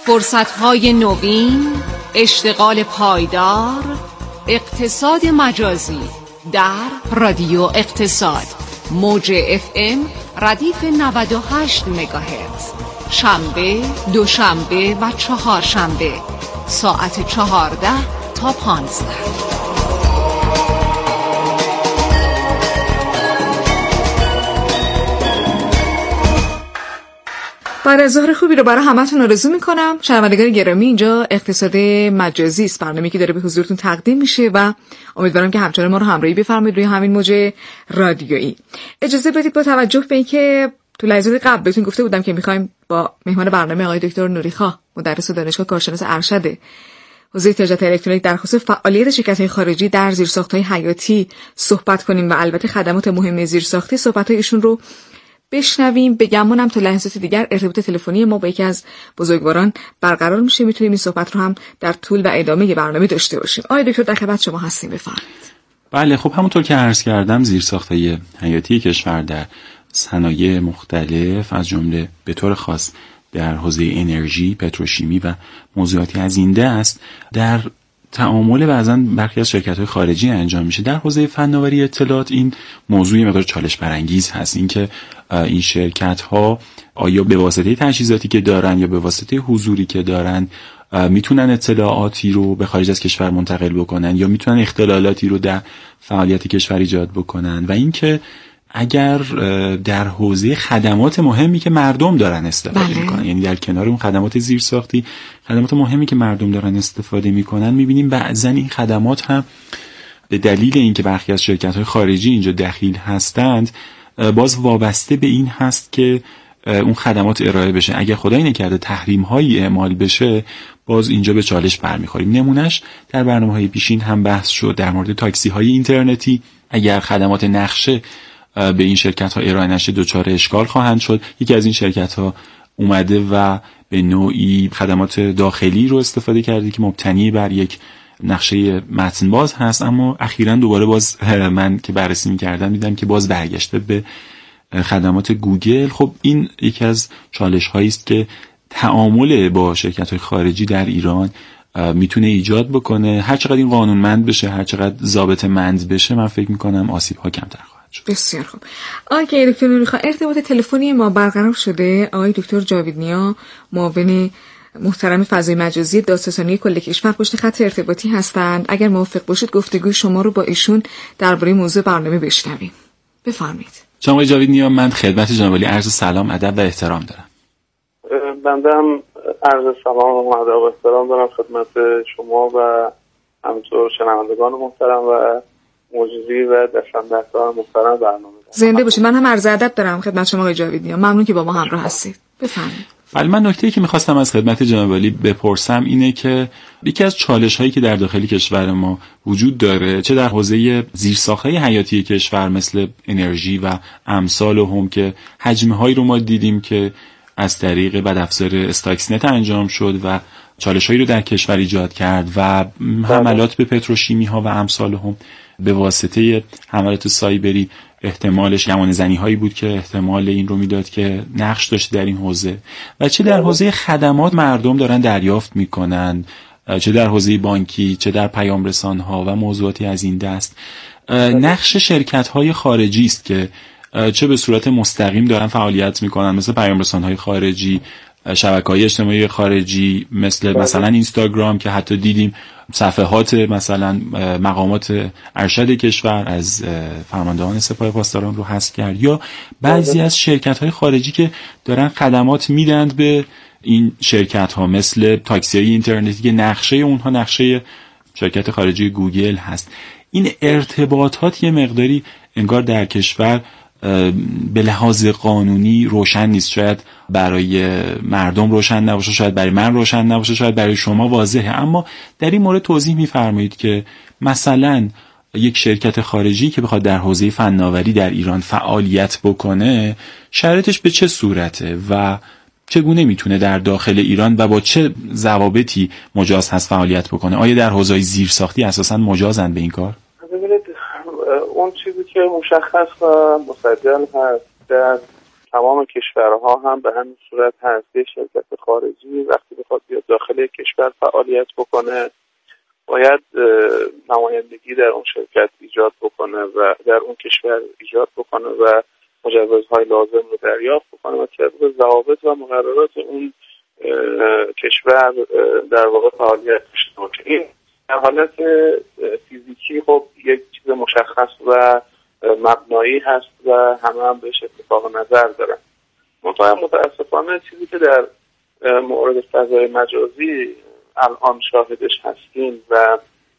فرصت‌های نوین، اشتغال پایدار، اقتصاد مجازی در رادیو اقتصاد. موج FM ردیف 98 مگاهرتز، شنبه، دوشنبه و چهارشنبه ساعت 14 تا 15. بعد از ظهر خوبی رو برای همتون آرزو میکنم. شنوندگان گرامی، اینجا اقتصاد مجازی است، برنامه‌ای که داره به حضورتون تقدیم میشه و امیدوارم که همچنان ما رو همراهی بفرمایید روی همین موج رادیویی. اجازه بدید با توجه به اینکه تو لحظات قبل بهتون گفته بودم که میخوایم با مهمان برنامه آقای دکتر نوریخا، مدرس دانشگاه کارشناس ارشد حوزه تجارت الکترونیک در خصوص فعالیت شرکت‌های خارجی در زیرساخت‌های حیاتی صحبت کنیم و البته خدمات مهم زیرساختی، صحبت‌های ایشون رو بشنویم. بگمونم تا لحظات دیگر ارتباط تلفنی ما با یکی از بزرگواران برقرار میشه، میتونیم این صحبت رو هم در طول و ادامه برنامه داشته باشیم. آقای دکتر در خدمت شما هستیم، بفرمایید. بله، خب همونطور که عرض کردم زیرساخت‌های حیاتی کشور در صنایع مختلف از جمله به طور خاص در حوزه انرژی، پتروشیمی و موضوعاتی از این دست در تعامل بعضاً برخی از شرکت‌های خارجی انجام میشه. در حوزه فناوری اطلاعات این موضوع مقدار چالش برانگیز هست، اینکه این شرکت‌ها آیا به واسطه تجهیزاتی که دارن یا به واسطه حضوری که دارن میتونن اطلاعاتی رو به خارج از کشور منتقل بکنن یا میتونن اختلالاتی رو در فعالیت کشور ایجاد بکنن، و اینکه اگر در حوزه خدمات مهمی که مردم دارن استفاده میکنن، یعنی در کنار اون خدمات زیرساختی، خدمات مهمی که مردم دارن استفاده میکنن، میبینیم بعضا این خدمات هم به دلیل اینکه برخی از شرکت‌های خارجی اینجا دخیل هستند باز وابسته به این هست که اون خدمات ارائه بشه. اگر خدای نکرده تحریم‌هایی اعمال بشه باز اینجا به چالش برمیخوریم. نمونهش در برنامه‌های پیشین هم بحث شد در مورد تاکسی‌های اینترنتی. اگر خدمات نقشه به این شرکت‌ها ارائه نشه دچار اشکال خواهند شد. یکی از این شرکت‌ها اومده و به نوعی خدمات داخلی رو استفاده کرده که مبتنی بر یک نقشه متن باز هست، اما اخیراً دوباره باز من که بررسی می‌کردم دیدم که باز برگشته به خدمات گوگل. خب این یکی از چالش‌هایی است که تعامل با شرکت‌های خارجی در ایران میتونه ایجاد بکنه. هر چقدر این قانونمند بشه، هر چقدر ضابطه‌مند بشه، من فکر می‌کنم آسیب‌ها کمتر خواهد شد. بسیار خوب. آقای دکتر نوریخا، ارتباط تلفنی ما برقرار شده. آقای دکتر جاوید نیا، معاون محترم فضای مجازی دادستانی کل کشور، پشت خط ارتباطی هستند. اگر موافق باشید گفتگوی شما رو با ایشون درباره موضوع برنامه بشنویم. بفرمایید. جناب آقای جاوید نیا، من خدمت جناب عالی عرض سلام، ادب و احترام دارم. بنده هم عرض سلام و ادب و احترام دارم خدمت شما و همینطور شنوندگان محترم و مجری و دستاندرکار محترم برنامه. زنده باشید. من هم عرض ادب دارم خدمت شما آقای جاوید نیا. ممنون که با ما همراه هستید. بفرمایید. ولی من نکته‌ای که می‌خواستم از خدمت جناب عالی بپرسم اینه که یکی از چالش‌هایی که در داخل کشور ما وجود داره، چه در حوزه زیرساخت‌های حیاتی کشور مثل انرژی و امثال هم، که حجم‌هایی رو ما دیدیم که از طریق بدافزار استاکسنت انجام شد و چالش‌هایی رو در کشور ایجاد کرد و حملات به پتروشیمی‌ها و امثال هم به واسطه حملات سایبری احتمالش گمانه‌زنی هایی بود که احتمال این رو میداد که نقش داشته در این حوزه، و چه در حوزه خدمات مردم دارن دریافت میکنن، چه در حوزه بانکی، چه در پیام رسان ها و موضوعاتی از این دست. نقش شرکت های خارجی است که چه به صورت مستقیم دارن فعالیت میکنن، مثل پیام رسان های خارجی، شبکه‌های اجتماعی خارجی مثلا اینستاگرام که حتی دیدیم صفحات مثلا مقامات ارشد کشور از فرماندهان سپاه پاسداران رو حذف کرد، یا بعضی از شرکت‌های خارجی که دارن خدمات میدند به این شرکت‌ها مثل تاکسی‌های اینترنتی که نقشه اونها نقشه شرکت خارجی گوگل هست. این ارتباطات یه مقداری انگار در کشور به لحاظ قانونی روشن نیست. شاید برای مردم روشن نباشه، شاید برای من روشن نباشه، شاید برای شما واضحه، اما در این مورد توضیح می‌فرمایید که مثلا یک شرکت خارجی که بخواد در حوزه فناوری در ایران فعالیت بکنه شرایطش به چه صورته و چگونه میتونه در داخل ایران و با چه ضوابطی مجاز هست فعالیت بکنه؟ آیا در حوزه زیرساختی اساساً مجازن به این کار؟ ببینید، اون چیزی که مشخص و مسجل هست در تمام کشورها هم به همین صورت هست. یک شرکت خارجی وقتی بخواد بیاد داخل کشور فعالیت بکنه باید نمایندگی در اون شرکت ایجاد بکنه و در اون کشور ایجاد بکنه و مجوزهای لازم رو دریافت بکنه و طبق ضوابط و مقررات اون کشور در واقع فعالیت داشته باشه. این در حالت فیزیکی خب یک چیز مشخص و مبنایی هست و همه هم بهش اتفاق نظر دارن. متاسفانه چیزی که در مورد فضای مجازی الان شاهدش هستیم و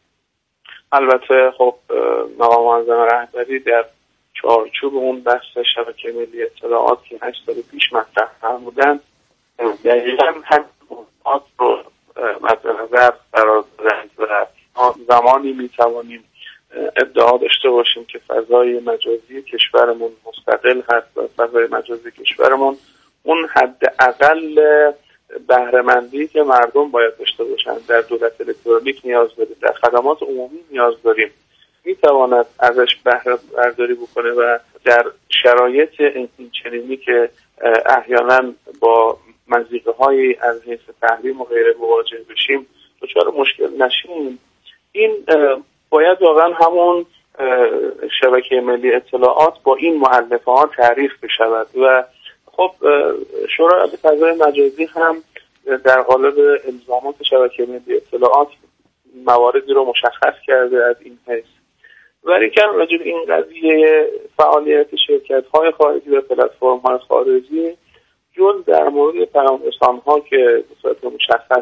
البته خب مقام معظم رهبری در چارچوب اون بحث شبکه ملی اطلاعات که 8 سال پیش مطرح فرمودن دقیقاً همین موضوعات رو مد نظر قرار دادند و زمانی میتوانیم ادعا داشته باشیم که فضای مجازی کشورمون مستقل هست و فضای مجازی کشورمون اون حداقل بهره‌مندی که مردم باید داشته باشن در دولت الکترونیک نیاز داریم، در خدمات عمومی نیاز داریم، میتواند ازش بهره برداری بکنه و در شرایط این چنینی که احیانا با مضیقه‌های از حیث تحریم و غیره مواجه بشیم دچار مشکل نشیم. این باید واقعا همون شبکه ملی اطلاعات با این مؤلفه ها تعریف بشود و خب شورای فضای مجازی هم در قالب الزامات شبکه ملی اطلاعات مواردی رو مشخص کرده از این حیث. ولیکن راجع به این قضیه فعالیت شرکت‌های خارجی و پلتفرم‌های خارجی جز در مورد پیام‌رسان‌ها که به صورت مشخص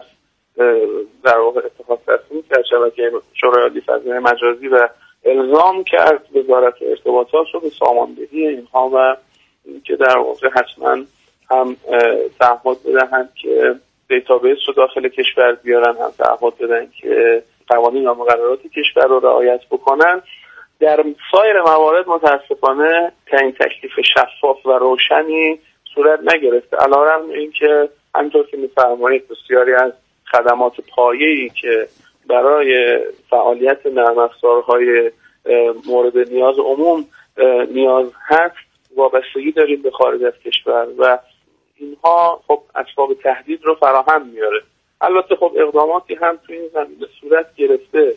در واقع اتخاذ تصمیم کرد شبکه شورای فضای مجازی و الزام کرد وزارت ارتباطات رو به ساماندهی اینها و که در واقع حتما هم تعهد بدهند که دیتابیس رو داخل کشور بیارن، هم تعهد بدن که قوانین و مقررات کشور رو رعایت بکنن. در سایر موارد متاسفانه تعیین تکلیف شفاف و روشنی صورت نگرفته. علیرغم اینکه همونطور که می‌فرمایید بسیاری از خدمات پایه‌ای که برای فعالیت نرم افزارهای مورد نیاز عموم نیاز هست وابستگی داریم به خارج از کشور و اینها خب اسباب تهدید رو فراهم میاره. البته خب اقداماتی هم تو این زمینه صورت گرفته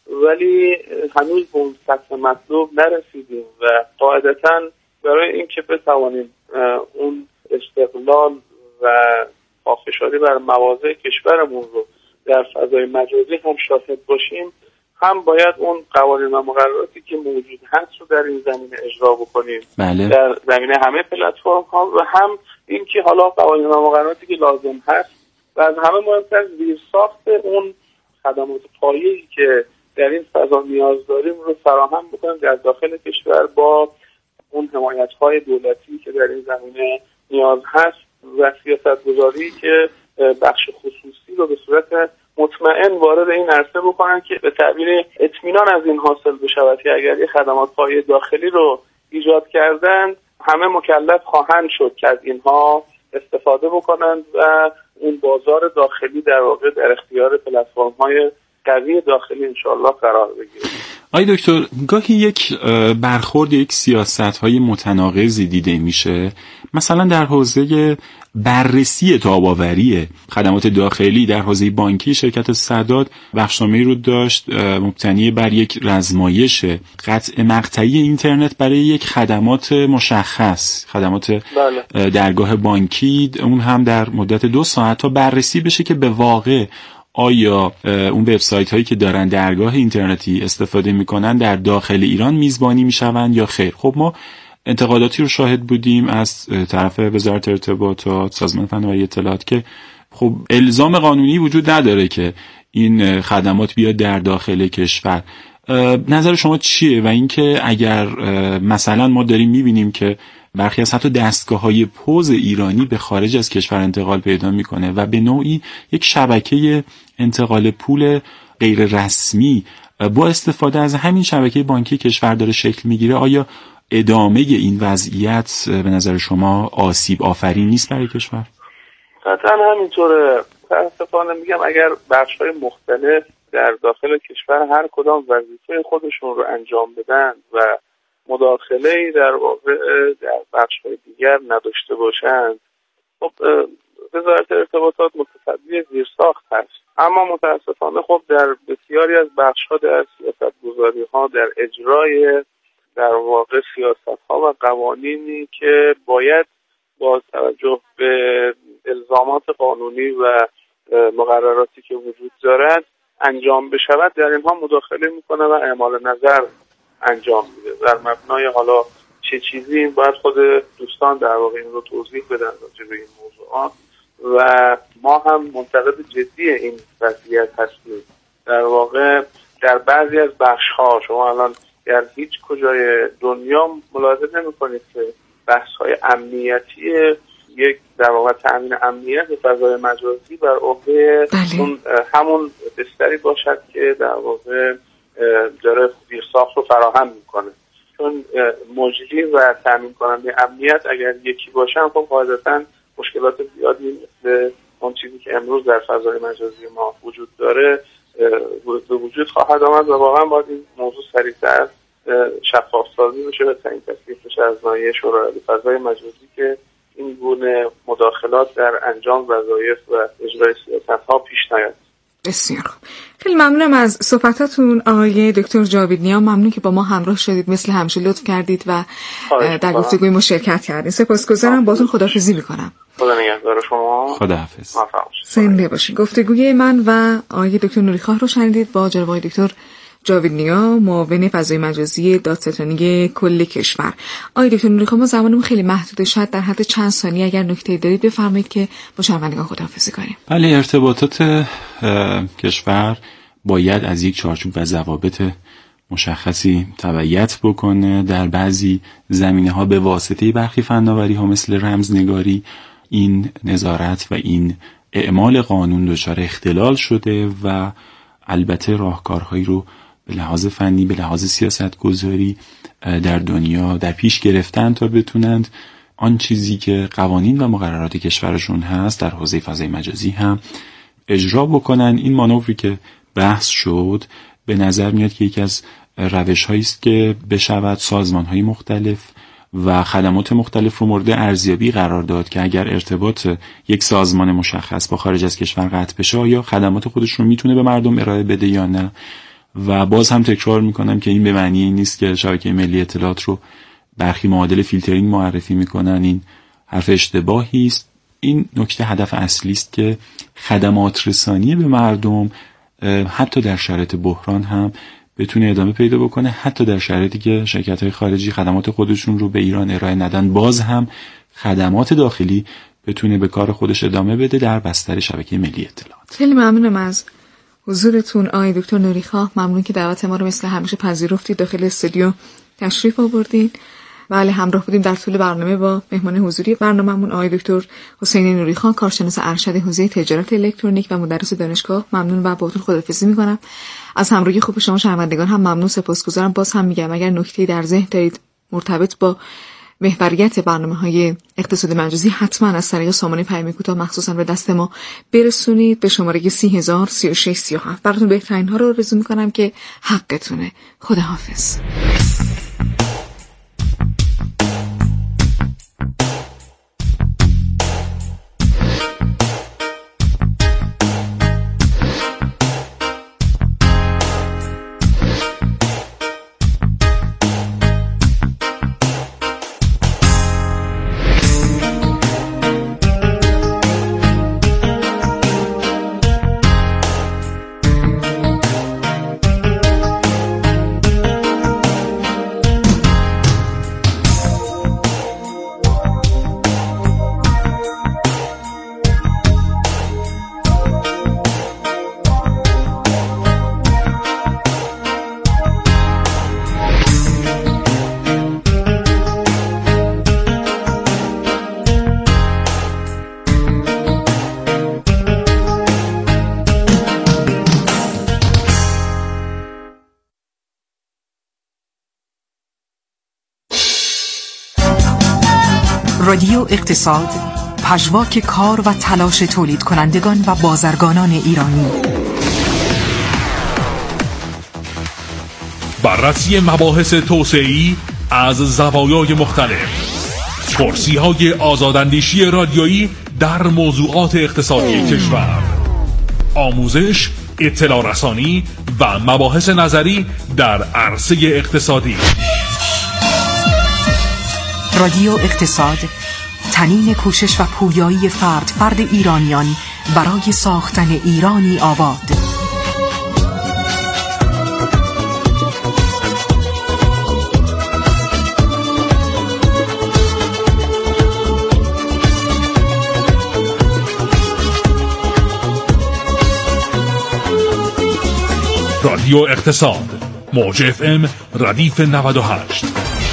ولی هنوز به اون سطح مطلوب نرسیدیم و قاعدتاً برای اینکه بتوانیم اون استقلال و پافشاری بر مواضع کشورمون رو در فضای مجازی هم شاهد باشیم هم باید اون قوانین و مقرراتی که موجود هست رو در این زمینه اجرا بکنیم. بله. در زمینه همه پلتفرم ها و هم اینکه حالا قوانین و مقرراتی که لازم هست و از همه مهمتر زیرساخت اون خدمات پایه‌ای که در این فضا نیاز داریم رو فراهم بکنیم در داخل کشور با اون حمایت‌های دولتی که در این زمینه نیاز هست و سیاست‌گذاری که بخش خصوصی رو به صورت مطمئن وارد این عرصه بکنن که به تعبیر اطمینان از این حاصل بشود که اگر یه خدمات پایه داخلی رو ایجاد کردن همه مکلف خواهند شد که از اینها استفاده بکنند و اون بازار داخلی در واقع در اختیار پلتفرم‌های قوی داخلی انشاءالله قرار بگیره. آقای دکتر گاهی یک برخورد یک سیاست‌های متناقضی دیده میشه، مثلا در حوزه بررسی تاب‌آوری خدمات داخلی در حوزه بانکی شرکت سداد بخشنامه‌ای رو داشت مبتنی بر یک رزمایش قطع مقطعی اینترنت برای یک خدمات مشخص، خدمات درگاه بانکی، اون هم در مدت 2 ساعت تا بررسی بشه که به واقع آیا اون وبسایت هایی که دارن درگاه اینترنتی استفاده میکنن در داخل ایران میزبانی میشون یا خیر. خب ما انتقاداتی رو شاهد بودیم از طرف وزارت ارتباطات، سازمان فناوری اطلاعات که خب الزام قانونی وجود نداره که این خدمات بیاد در داخل کشور. نظر شما چیه؟ و اینکه اگر مثلا ما داریم میبینیم که برخی از حتی دستگاه‌های پوز ایرانی به خارج از کشور انتقال پیدا میکنه و به نوعی یک شبکه انتقال پول غیر رسمی با استفاده از همین شبکه بانکی کشور داره شکل میگیره، آیا ادامه این وضعیت به نظر شما آسیب آفرین نیست برای کشور؟ قطعا همینطوره. متاسفانه میگم اگر بخش‌های مختلف در داخل کشور هر کدام وظیفه خودشون رو انجام بدن و مداخله‌ای در واقع در بخش‌های دیگر نداشته باشند. خب وزارت ارتباطات متصدی زیرساخت هست، اما متاسفانه خب در بسیاری از بخش‌ها در سیاست‌گذاری‌ها، در اجرای در واقع سیاست‌ها و قوانینی که باید با توجه به الزامات قانونی و مقرراتی که وجود دارد انجام بشود، در اینها مداخله میکنه و اعمال نظر انجام میده. در مبنای حالا چه چیزی باید خود دوستان در واقع این رو توضیح بدن راجع به این موضوعات و ما هم منتقد جدی این وضعیت هستیم. در واقع در بعضی از بخش‌ها شما الان در هیچ کجای دنیا ملاحظه نمی‌کنید که بحث‌های امنیتی یک در واقع تامین امنیت فضای مجازی بر عهده اون همون بستری باشد که در واقع داره زیرساخت رو فراهم میکنه، چون مجری و تامین کننده امنیت اگر یکی باشن خب قاعدتاً مشکلات زیادی مثل اون چیزی که امروز در فضای مجازی ما وجود داره به وجود خواهد آمد و واقعا باید این موضوع سریعتر شفاف سازی بشه و تعیین تکلیف بشه از ناحیه شورای فضای مجازی که این گونه مداخلات در انجام وظایف و اجرای سیاست‌ها پیش نیاد. بسیار خوب. خیلی ممنونم از صحبتاتون آقای دکتر جاوید نیا. ممنون که با ما همراه شدید، مثل همیشه لطف کردید و در گفتگوی ما شرکت کردید. سپاسگزارم. باهاتون خداحافظی میکنم. خدا نگهدار شما. خداحافظ. زنده باشید. گفتگوی من و آقای دکتر نوریخواه رو شنیدید با جناب آقای دکتر جاوید نیا، معاون فضای مجازی دادستانی کل کشور. آقای دکتر نوریخواه، ما زمانمون خیلی محدوده، شاید در حد چند ثانیه اگر نکته‌ای دارید بفرمایید که با شنوندگان خداحافظی کنیم. بله، ارتباطات کشور باید از یک چارچوب و ضوابط مشخصی تبعیت بکنه. در بعضی زمینه‌ها به واسطه برخی فناوری‌ها مثل رمزنگاری این نظارت و این اعمال قانون دچار اختلال شده و البته راهکارهایی رو به لحاظ فنی، به لحاظ سیاست گذاری در دنیا در پیش گرفتن تا بتونند آن چیزی که قوانین و مقررات کشورشون هست در حوزه فضای مجازی هم اجرا بکنن. این مانوری که بحث شد به نظر میاد که یکی از روش‌هایی است که بشود سازمان‌های مختلف و خدمات مختلف رو مورد ارزیابی قرار داد که اگر ارتباط یک سازمان مشخص با خارج از کشور قطع بشه آیا خدمات خودش رو میتونه به مردم ارائه بده یا نه. و باز هم تکرار میکنم که این به معنی این نیست که شبکه ملی اطلاعات رو برخی معادل فیلترینگ معرفی میکنن. این حرف اشتباهی است. این نکته هدف اصلی است که خدمات رسانی به مردم حتی در شرایط بحران هم بتونه ادامه پیدا بکنه، حتی در شرایطی که شرکت‌های خارجی خدمات خودشون رو به ایران ارائه ندن باز هم خدمات داخلی بتونه به کار خودش ادامه بده در بستر شبکه ملی اطلاعات. خیلی ممنونم از حضورتون آقای دکتر نوریخواه. ممنون که دعوت ما رو مثل همیشه پذیرفتید، داخل استودیو تشریف آوردید. بله، همراه بودیم در طول برنامه با مهمان حضوری برنامه‌مون آقای دکتر حسین نوریخواه، کارشناس ارشد حوزه تجارت الکترونیک و مدرس دانشگاه. ممنون و باهاتون خداحافظی می‌کنم. از همراهی خوب شما شنوندگان هم ممنون، سپاسگزارم. باز هم میگم اگر نکته‌ای در ذهن دارید مرتبط با محوریت برنامه‌های اقتصاد مجازی حتما از طریق سامانه پیام کوتاه مخصوصا به دست ما برسونید به شماره 3003637. براتون بهترین ها رو آرزو می‌کنم که حقتونه. خداحافظ. رادیو اقتصاد، پژواک کار و تلاش تولید کنندگان و بازرگانان ایرانی. بررسی مباحث توسعه‌ای، از زوایای مختلف، پرسی‌های آزاداندیشی رادیویی در موضوعات اقتصادی کشور، آموزش، اطلاع رسانی و مباحث نظری در عرصه اقتصادی. رادیو اقتصاد، تنین کوشش و پویایی فرد ایرانیان برای ساختن ایرانی آباد. رادیو اقتصاد، موج FM ردیف 98.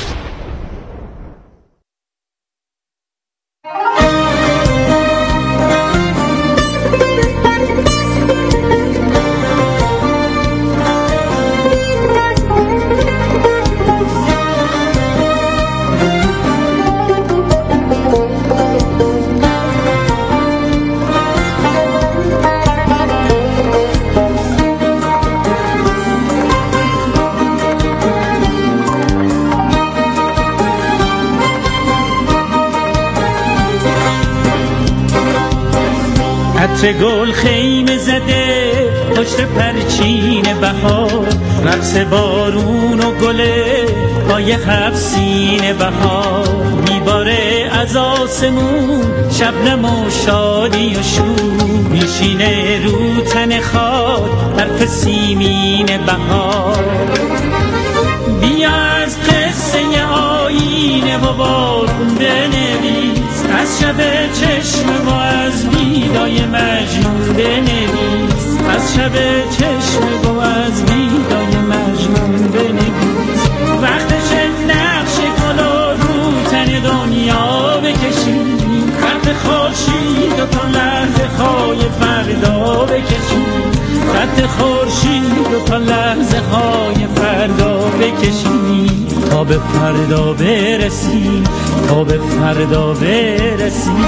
عطر گل خیمه زده پشت پرچین بهار، رقص بارون و گله پای خفسین بهار، میباره از آسمون شبنم و شادی و شور، میشینه رو تن خاک حرف سیمین بهار. بیا از قصه آینه و بارون بنویس، از شب چشم و از بیدای مجنون بنویس، از شب چشم و از بیدای مجنون بنویس. وقتش نقش گل رو تن دنیا بکشیم، خط خورشید و تا لحظه های فردا بکشیم، خط خورشید و تا لحظه های فردا بکشیم، تا به فردا برسیم، تا به فردا برسیم.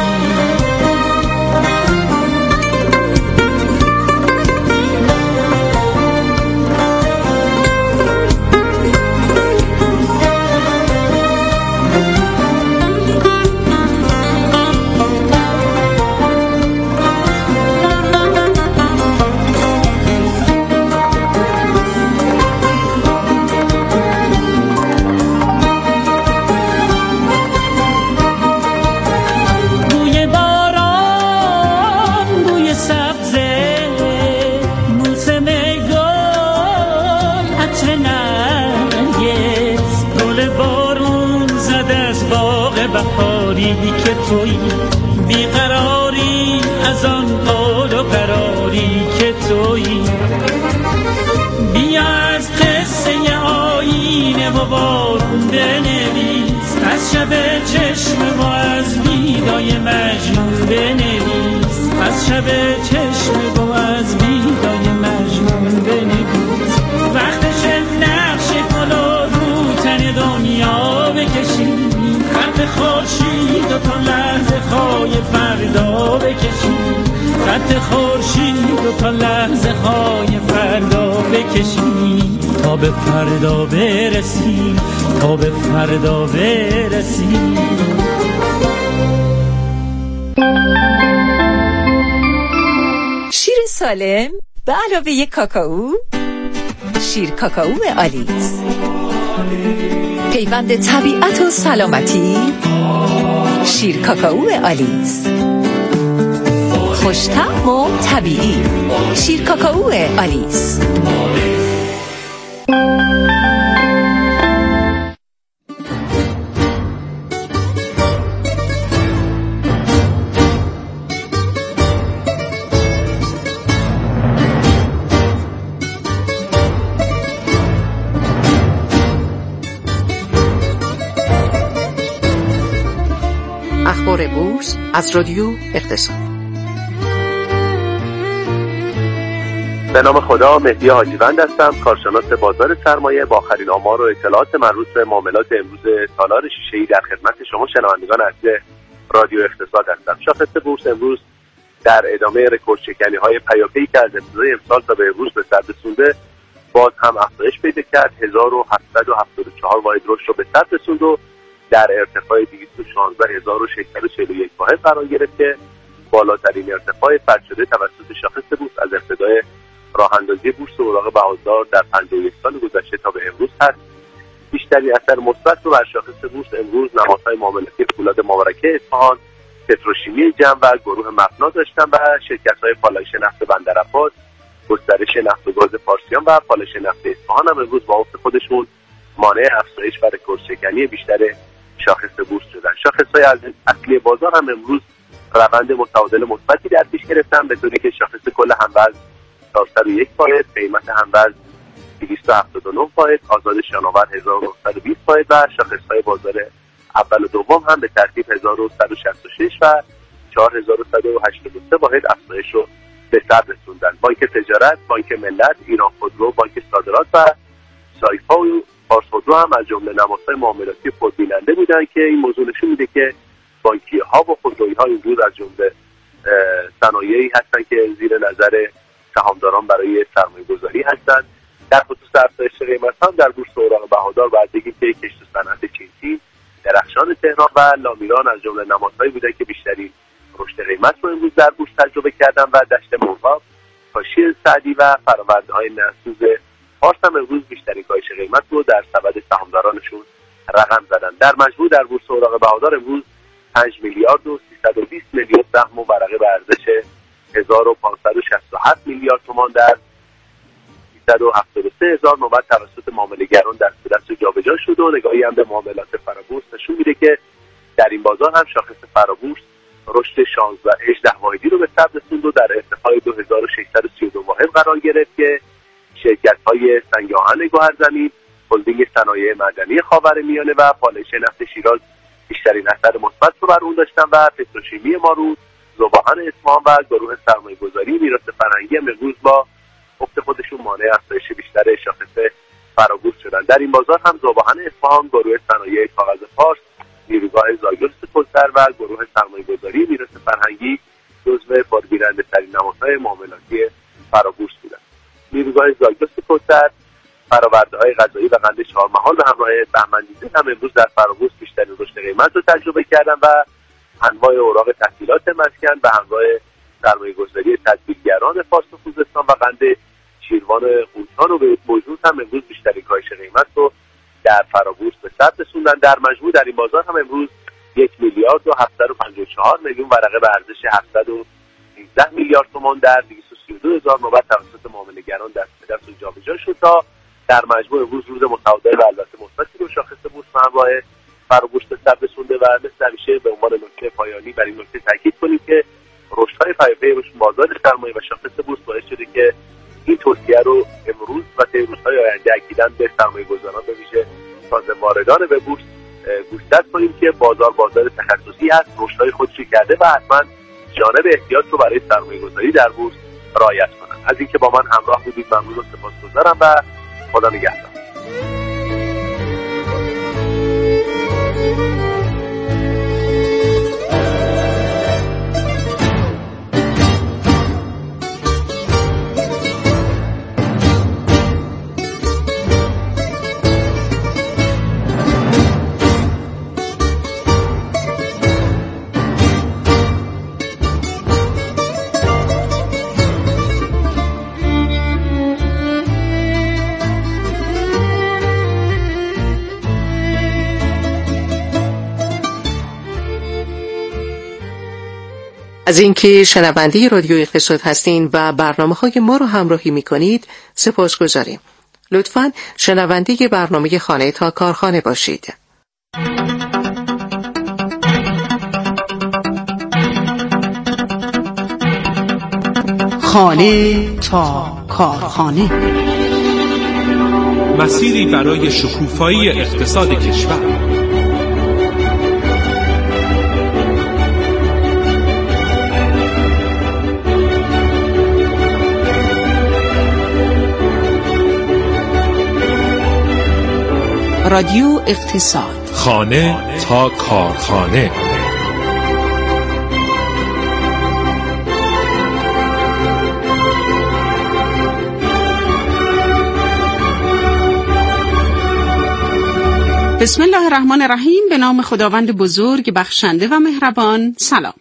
که تویی بیقراری از آن قول و قراری که تویی. بیا از قصه آینه و بارون بنویس، از شب چشم و از بیدای مجنون بنویس، از شب چشم و از بیدای مجنون بنویس. وقتش نقش گل رو تن دنیا بکشیم، خط خورشید و تا لحظه های فردا بکشیم، خط خورشید و تا لحظه های فردا بکشیم، تا به فردا برسیم، تا به فردا برسیم. شیر سالم به علاوه کاکائو، شیر کاکائو آلیس، پیوند طبیعت و سلامتی. شیر کاکائو آلیس، خوش‌طعم و طبیعی. شیر کاکائو آلیس. اخبار بورس از رادیو اقتصاد. به نام خدا، مهدی حاجیوند هستم، کارشناس بازار سرمایه با آخرین آمار و اطلاعات مربوط به معاملات امروز تالار شیشه‌ای در خدمت شما شنوندگان عزیز رادیو اقتصاد هستم. شاخص بورس امروز در ادامه رکورد شکنی‌های پیاپی که از ابتدای امسال تا به امروز به سر رسونده باز هم افزایش پیدا کرد، 1774 واحد رشد رو به ثبت رسوند و در ارتفاع 216641 واحد قرار گرفت که بالاترین ارتفاع ثبت شده توسط شاخص بورس از ابتدای راه اندازی بورس اوراق بهادار در 51 سال گذشته تا به امروز هست. بیشترین اثر مثبت رو بر شاخص بورس امروز نمادهای معاملاتی فولاد مبارکه اصفهان، پتروشیمی جم و گروه مفنا داشتن و شرکت‌های پالایش نفت بندرعباس، گسترش نفت و گاز پارسیان و پالایش نفت اصفهان هم امروز با افت خودشون مانع افزایش و رکوردشکنی بیشتر شاخص بورس شدن. شاخص‌های اصلی بازار هم امروز روند متعادل مثبتی در پیش گرفتن، به طوری که شاخص کل هموزن 401 واحد، قیمت هموزن 279 واحد، آزاد شناور 1920 واحد و شاخص‌های بازار اول و دوم هم به ترتیب 1166 و 4183 واحد افزایش رو به ثبت رسوندن. بانک تجارت، بانک ملت، ایران خودرو، بانک صادرات و سایپا و پارس خودرو هم از جمله نمادهای معاملاتی خودبیننده بودن که این موضوع نشون میده که بانکی‌ها و خودرویی‌ها این روز از جمله صنایعی هستن که زیر نظر سهامداران برای سرمایه‌گذاری هستند. در خصوص افزایش قیمت هم در بورس اوراق بهادار باید بگیم که کشت و صنعت چینی، درخشان تهران و لامیران از جمله نمادهایی بودن که بیشترین رشد قیمت رو امروز در بورس تجربه کردن و دشت مرغاب، کاشی سعدی و فرآورده‌های نسوز پارس هم امروز بیشترین کاهش قیمت رو در سبد سهامدارانشون رقم زدن. در مجموع در بورس اوراق بهادار امروز 5 میلیارد و 320 میلیون سهم و ورقه به ارزش 1567 میلیارد تومان در 373,000 نوبت توسط معامله‌گران در صورت جابجا شد و نگاهی هم به معاملات فرابورس نشون میده که در این بازار هم شاخص فرابورس رشد 18 واحدی رو به ثبت رسوند و در ارتفاع 2632 واحد قرار گرفت که شرکت‌های سنگ آهن گوهرزمین، هلدینگ صنایع معدنی خاورمیانه و پالایش نفت شیراز بیشترین اثر مثبت رو بر اون داشتن و پتروشیمی مارو، ذوباهن اصفهان و گروه سرمایه‌گذاری میراث فرهنگی امروز با افت خودشون مانع افزایش بیشتر شاخص فرابورس شدن. در این بازار هم ذوباهن اصفهان، گروه صنایع کاغذ فارس، نیروگاه زاگرس کوثر و گروه سرمایه‌گذاری میراث فرهنگی جزو بازبیننده ترین نمادهای معاملاتی فرابورس بودند. نیروگاه زاگرس کوثر، فرآورده‌های غذایی و قند چهارمحال به همراه بهمن‌دیزل هم امروز در فرابورس بیشترین رشد قیمت رو تجربه کردن و انواع اوراق تسهیلات مسکن به همراه سرمایه‌گذاری تدبیرگران فارس و خوزستان و قند شیروان خوزستان و به موجود هم امروز بیشترین کاهش قیمت رو در فرابورس به ثبت رسوندن. در مجموع در این بازار هم امروز 1 میلیارد و 754 میلیون ورقه به ارزش 713 میلیارد تومان در 232,000 نوبت توسط معامله‌گران در صورت جابجا شد تا در مجموع امروز روز متعادل و البته مثبتی رو شاخص بورس به همراه فرابورس به ثبت رسونده و مثل همیشه به عنوان نکته پایانی بر این نکته تاکید کنیم که رشدهای پیاپی بازار سرمایه و شاخص بورس باعث شده که این توصیه رو امروز و طی روزهای آینده اکیداً به سرمایه‌گذاران به ویژه تازه واردان به بورس گوشزد کنیم که بازار تخصصی هست، رشدهای خودشی کرده و حتما جانب احتیاط رو برای سرمایه‌گذاری در بورس رعایت کنند. از اینکه با من همراه بودید ممنون و سپاسگزارم و خدا نگهدار. از اینکه شنونده رادیو اقتصاد هستین و برنامه‌های ما رو همراهی می‌کنید سپاسگزاریم. لطفاً شنونده برنامه خانه تا کارخانه باشید. خانه تا کارخانه، مسیری برای شکوفایی اقتصاد کشور. رادیو اقتصاد، خانه تا کارخانه. بسم الله الرحمن الرحیم. به نام خداوند بزرگ بخشنده و مهربان. سلام.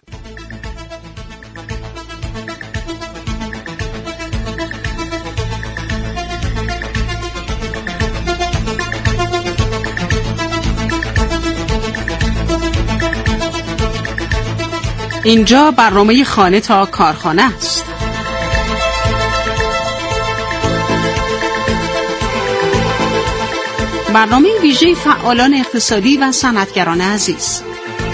اینجا برنامه خانه تا کارخانه است. برنامه ویژه فعالان اقتصادی و صنعتگران عزیز.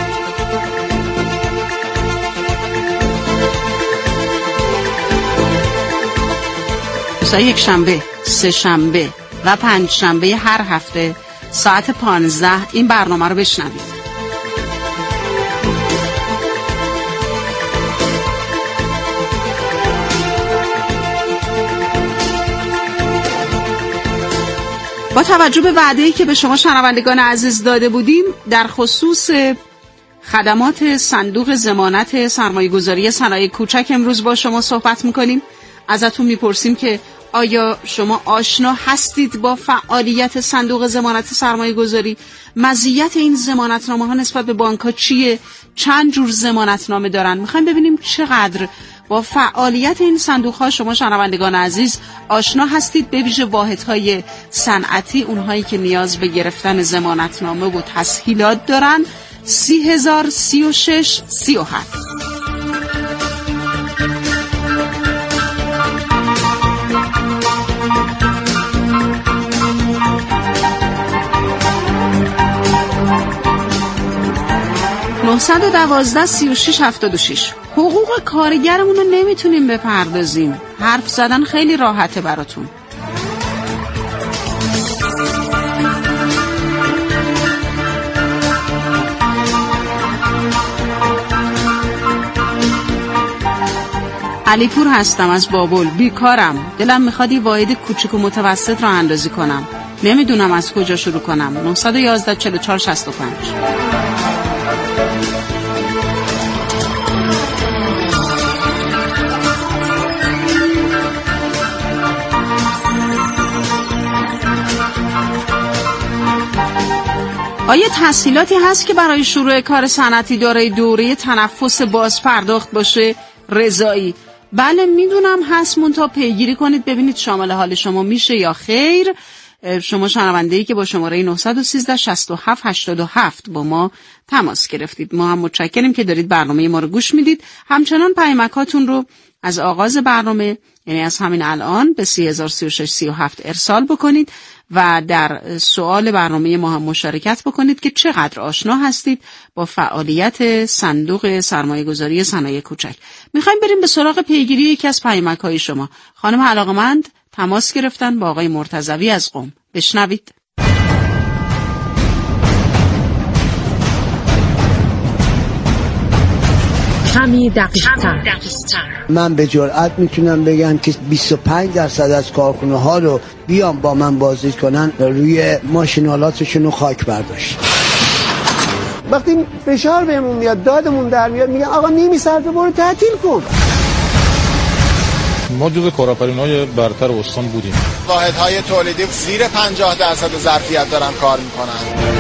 روزهای یک شنبه، سه شنبه و پنج شنبه هر هفته ساعت 15 این برنامه رو بشنوید. با توجه به وعده‌ای که به شما شنوندگان عزیز داده بودیم در خصوص خدمات صندوق ضمانت سرمایه‌گذاری صنایع کوچک امروز با شما صحبت می‌کنیم. ازتون می‌پرسیم که آیا شما آشنا هستید با فعالیت صندوق ضمانت سرمایه‌گذاری؟ مزیت این ضمانتنامه‌ها نسبت به بانک‌ها چیه؟ چند جور ضمانتنامه دارن؟ می‌خوایم ببینیم چقدر با فعالیت این صندوق‌ها شما شنوندگان عزیز آشنا هستید، به ویژه واحدهای صنعتی، اونهایی که نیاز به گرفتن ضمانتنامه و تسهیلات دارن. 30,036 37. (912) 36 76. حقوق کارگرمون رو نمیتونیم بپردازیم. حرف زدن خیلی راحته براتون. علیپور هستم از بابل. بیکارم. دلم میخواد یه واحد کوچیک و متوسط را اندازی کنم. نمیدونم از کجا شروع کنم. 911 44 65. آیا تسهیلاتی هست که برای شروع کار صنعتی دارای دوره تنفس باز پرداخت باشه؟ رضایی: بله میدونم هست، منتها پیگیری کنید ببینید شامل حال شما میشه یا خیر. شما شنونده‌ای که با شماره 913 67 87 با ما تماس گرفتید. ما هم متشکریم که دارید برنامه ما رو گوش میدید. همچنان پیامکاتون رو از آغاز برنامه، یعنی از همین الان، به 30,036 37 ارسال بکنید و در سوال برنامه ما هم مشارکت بکنید که چقدر آشنا هستید با فعالیت صندوق سرمایه‌گذاری صنایع کوچک. میخوایم بریم به سراغ پیگیری یکی از پیامک‌های شما. خانم علاقمند تماس گرفتن با آقای مرتضوی از قم. بشنوید. کمی دقیق‌تر. من به جرئت میتونم بگم که 25% از کارخونه ها رو بیان با من بازدید کنن، روی ماشینالاتشون رو خاک برداشت. وقتی فشار بهمون میاد، دادمون در میاد، میگن آقا نمیصرفه برو تعطیل کن. ما جزو کارآفرین‌های برتر استان بودیم. واحدهای تولیدی زیر 50% ظرفیت دارن کار میکنن.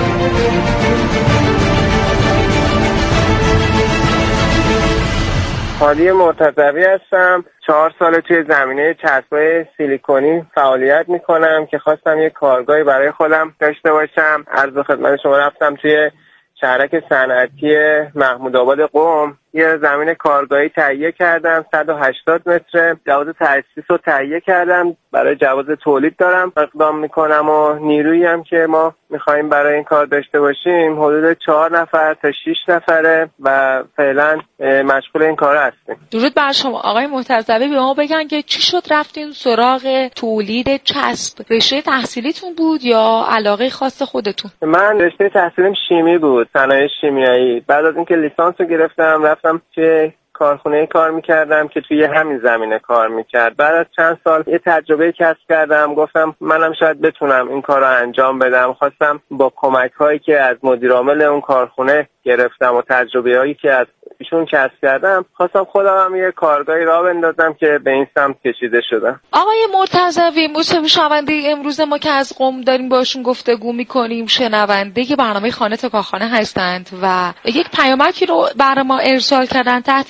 هادی مرتضوی هستم. 4 ساله توی زمینه چسبای سیلیکونی فعالیت میکنم که خواستم یه کارگاهی برای خودم داشته باشم. عرض خدمت شما رفتم توی شهرک صنعتی محمود آباد قم، یه زمین کارگاهی تهیه کردم. 180 متر. جواز تأسیس رو تهیه کردم، برای جواز تولید دارم اقدام میکنم و نیرویی هم که ما میخوایم برای این کار داشته باشیم حدود 4 نفر تا 6 نفره و فعلا مشغول این کار هستیم. درود بر شما آقای مرتضوی. به ما بگن که چی شد رفتین سراغ تولید چسب؟ رشته تحصیلیتون بود یا علاقه خاص خودتون؟ من رشته تحصیلیم شیمی بود، صنایع شیمیایی. بعد از اینکه لیسانس رو گرفتم رفتم توی کارخونه کار میکردم که توی همین زمینه کار میکرد. بعد از چند سال یه تجربه کسب کردم، گفتم منم شاید بتونم این کار رو انجام بدم. خواستم با کمک هایی که از مدیر عامل اون کارخونه گرفتم و تجربه هایی که از ایشون کسب کردم، خواستم خودم هم یه کارگاهی راه بندازم که به این سمت کشیده شدم. آقای مرتضوی، شنونده امروز ما که از قم داریم باشون گفتگو میکنیم، شنونده که برنامه خانه تا کارخانه هستند و یک پیامکی رو برای ما ارسال کردن تحت